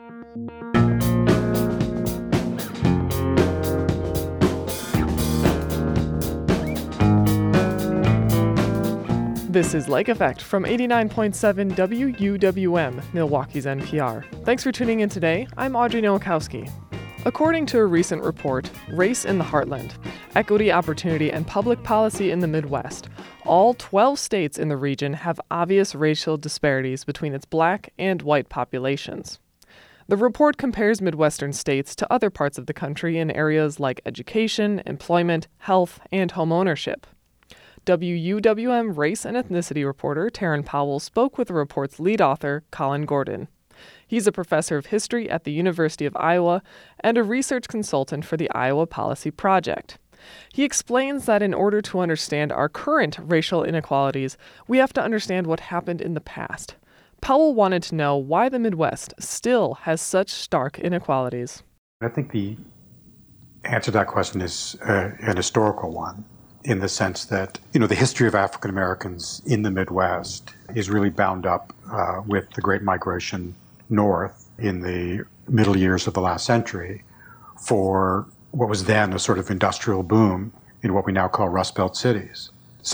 This is Lake Effect from 89.7 WUWM, Milwaukee's NPR. Thanks for tuning in today. I'm Audrey Nowakowski. According to a recent report, Race in the Heartland, Equity, Opportunity, and Public Policy in the Midwest, all 12 states in the region have obvious racial disparities between its black and white populations. The report compares Midwestern states to other parts of the country in areas like education, employment, health, and home ownership. WUWM race and ethnicity reporter Taryn Powell spoke with the report's lead author, Colin Gordon. He's a professor of history at the University of Iowa and a research consultant for the Iowa Policy Project. He explains that in order to understand our current racial inequalities, we have to understand what happened in the past. Powell wanted to know why the Midwest still has such stark inequalities. I think the answer to that question is an historical one, in the sense that, the history of African Americans in the Midwest is really bound up with the Great Migration north in the middle years of the last century for what was then a sort of industrial boom in what we now call Rust Belt cities.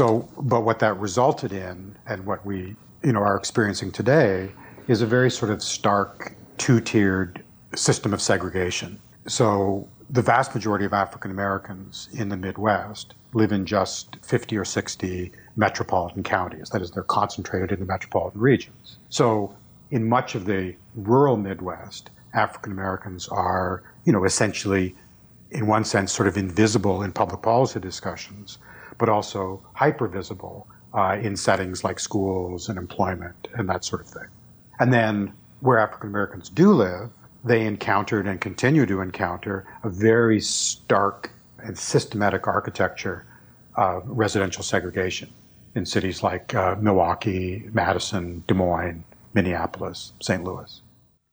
But what that resulted in, and what we, are experiencing today, is a very sort of stark two-tiered system of segregation. So the vast majority of African Americans in the Midwest live in just 50 or 60 metropolitan counties. That is, they're concentrated in the metropolitan regions. So in much of the rural Midwest, African Americans are, essentially, in one sense, sort of invisible in public policy discussions, but also hyper-visible in settings like schools and employment and that sort of thing. And then where African Americans do live, they encountered and continue to encounter a very stark and systematic architecture of residential segregation in cities like Milwaukee, Madison, Des Moines, Minneapolis, St. Louis.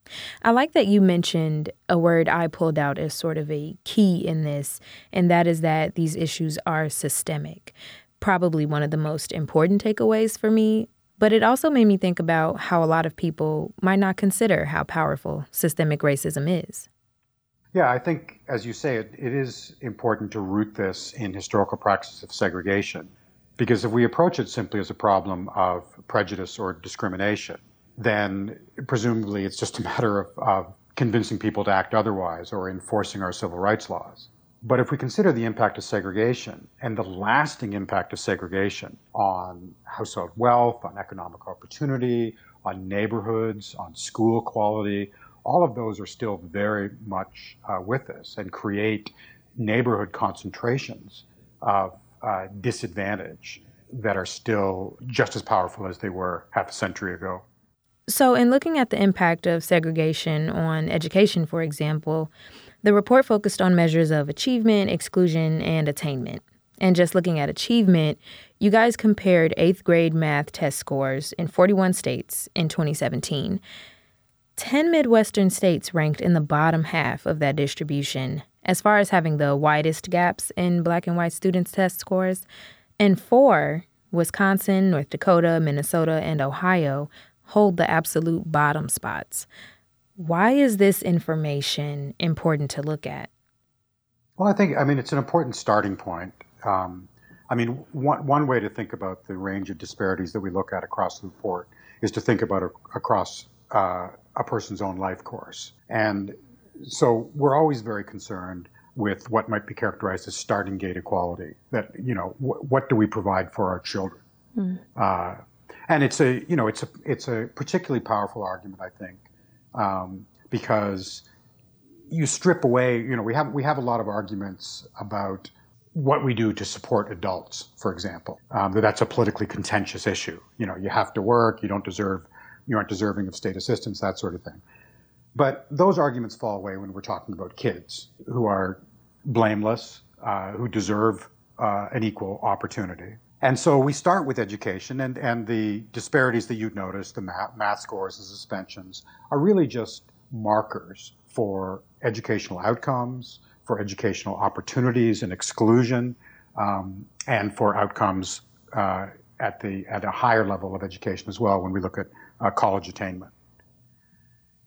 I like that you mentioned a word I pulled out as sort of a key in this, and that is that these issues are systemic. Probably one of the most important takeaways for me, but it also made me think about how a lot of people might not consider how powerful systemic racism is. Yeah, I think, as you say, it is important to root this in historical practices of segregation, because if we approach it simply as a problem of prejudice or discrimination, then presumably it's just a matter of convincing people to act otherwise or enforcing our civil rights laws. But if we consider the impact of segregation and the lasting impact of segregation on household wealth, on economic opportunity, on neighborhoods, on school quality, all of those are still very much with us and create neighborhood concentrations of disadvantage that are still just as powerful as they were half a century ago. So in looking at the impact of segregation on education, for example, the report focused on measures of achievement, exclusion, and attainment. And just looking at achievement, you guys compared 8th grade math test scores in 41 states in 2017. 10 Midwestern states ranked in the bottom half of that distribution as far as having the widest gaps in black and white students' test scores. And 4, Wisconsin, North Dakota, Minnesota, and Ohio, hold the absolute bottom spots. Why is this information important to look at? Well, it's an important starting point. One way to think about the range of disparities that we look at across the report is to think about across a person's own life course. And so we're always very concerned with what might be characterized as starting gate equality, that, what do we provide for our children? And it's a particularly powerful argument, I think, because you strip away, we have a lot of arguments about what we do to support adults, for example. That's a politically contentious issue. You have to work, you aren't deserving of state assistance, that sort of thing. But those arguments fall away when we're talking about kids who are blameless, who deserve an equal opportunity. And so we start with education, and the disparities that you'd notice, the math scores and suspensions, are really just markers for educational outcomes, for educational opportunities and exclusion, and for outcomes at a higher level of education as well when we look at college attainment.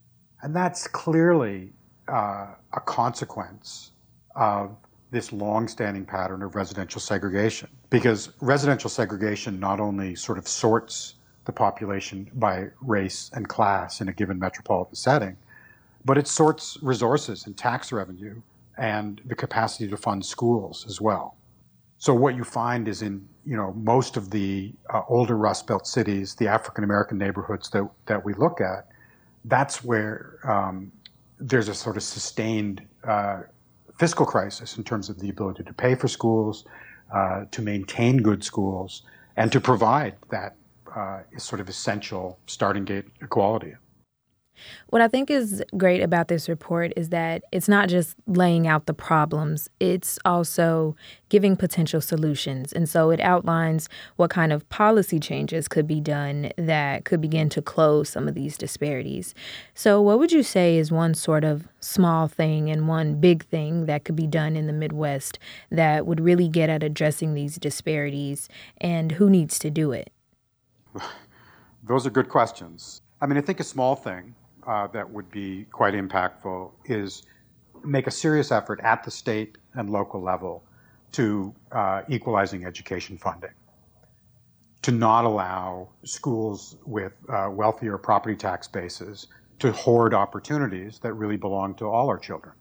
And that's clearly a consequence of this long-standing pattern of residential segregation. Because residential segregation not only sort of sorts the population by race and class in a given metropolitan setting, but it sorts resources and tax revenue and the capacity to fund schools as well. So what you find is in most of the older Rust Belt cities, the African American neighborhoods that we look at, that's where there's a sort of sustained fiscal crisis in terms of the ability to pay for schools, to maintain good schools, and to provide that sort of essential starting gate equality. What I think is great about this report is that it's not just laying out the problems, it's also giving potential solutions. And so it outlines what kind of policy changes could be done that could begin to close some of these disparities. So what would you say is one sort of small thing and one big thing that could be done in the Midwest that would really get at addressing these disparities, and who needs to do it? Those are good questions. I mean, I think a small thing that would be quite impactful is make a serious effort at the state and local level to equalizing education funding, to not allow schools with wealthier property tax bases to hoard opportunities that really belong to all our children.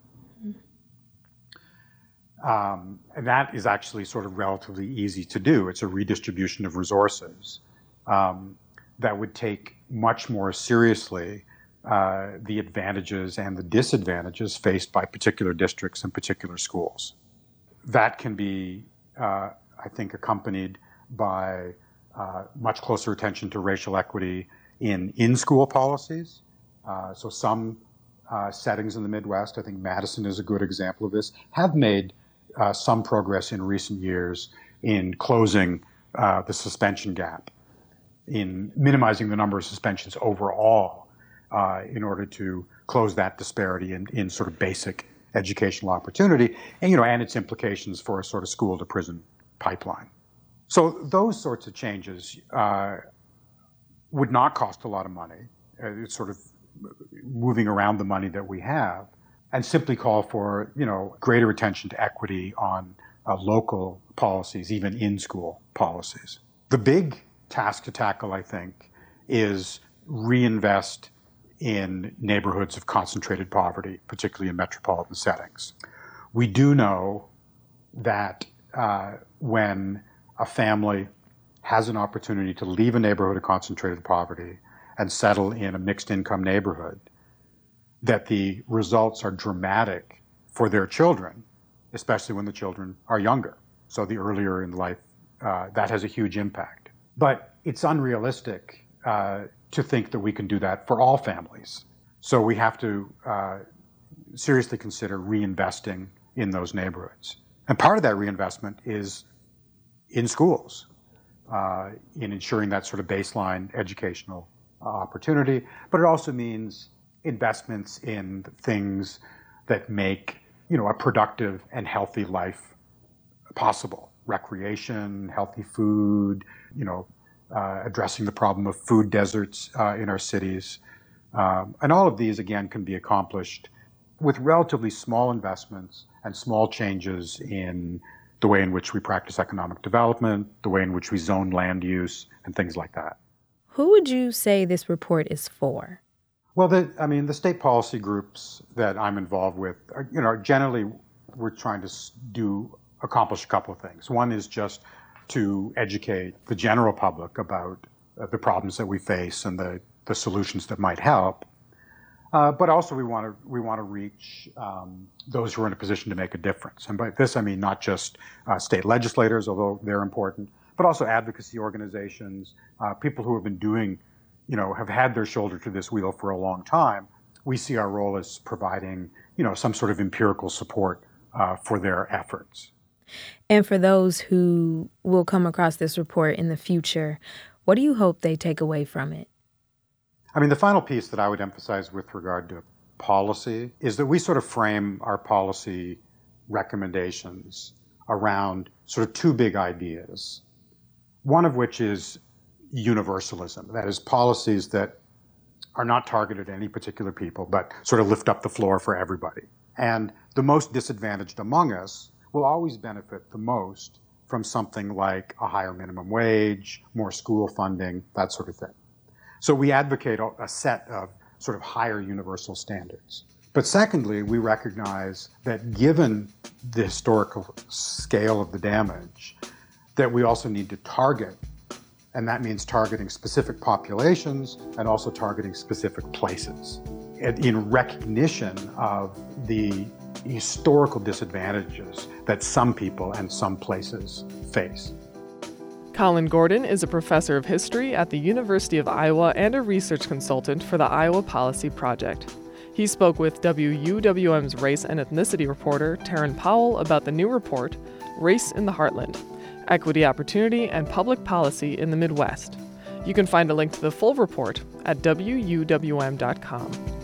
And that is actually sort of relatively easy to do. It's a redistribution of resources that would take much more seriously the advantages and the disadvantages faced by particular districts and particular schools. That can be, I think, accompanied by much closer attention to racial equity in-school policies. So some settings in the Midwest, I think Madison is a good example of this, have made some progress in recent years in closing the suspension gap, in minimizing the number of suspensions overall, in order to close that disparity in sort of basic educational opportunity, and its implications for a sort of school to prison pipeline. So those sorts of changes would not cost a lot of money. It's sort of moving around the money that we have, and simply call for greater attention to equity on local policies, even in-school policies. The big task to tackle, I think, is reinvest in neighborhoods of concentrated poverty, particularly in metropolitan settings. We do know that when a family has an opportunity to leave a neighborhood of concentrated poverty and settle in a mixed income neighborhood, that the results are dramatic for their children, especially when the children are younger. So the earlier in life, that has a huge impact. But it's unrealistic to think that we can do that for all families. So we have to seriously consider reinvesting in those neighborhoods. And part of that reinvestment is in schools, in ensuring that sort of baseline educational opportunity. But it also means investments in things that make a productive and healthy life possible. Recreation, healthy food, addressing the problem of food deserts in our cities. And all of these, again, can be accomplished with relatively small investments and small changes in the way in which we practice economic development, the way in which we zone land use, and things like that. Who would you say this report is for? Well, the state policy groups that I'm involved with, generally we're trying to accomplish a couple of things. One is just to educate the general public about the problems that we face and the solutions that might help. But also we want to reach those who are in a position to make a difference. And by this I mean not just state legislators, although they're important, but also advocacy organizations, people who have been doing, have had their shoulder to this wheel for a long time. We see our role as providing, some sort of empirical support for their efforts. And for those who will come across this report in the future, what do you hope they take away from it? The final piece that I would emphasize with regard to policy is that we sort of frame our policy recommendations around sort of two big ideas. One of which is universalism, that is, policies that are not targeted at any particular people, but sort of lift up the floor for everybody. And the most disadvantaged among us will always benefit the most from something like a higher minimum wage, more school funding, that sort of thing. So we advocate a set of sort of higher universal standards. But secondly, we recognize that given the historical scale of the damage, that we also need to target, and that means targeting specific populations and also targeting specific places in recognition of the historical disadvantages that some people and some places face. Colin Gordon is a professor of history at the University of Iowa and a research consultant for the Iowa Policy Project. He spoke with WUWM's race and ethnicity reporter Taryn Powell about the new report, Race in the Heartland: Equity, Opportunity, and Public Policy in the Midwest. You can find a link to the full report at WUWM.com.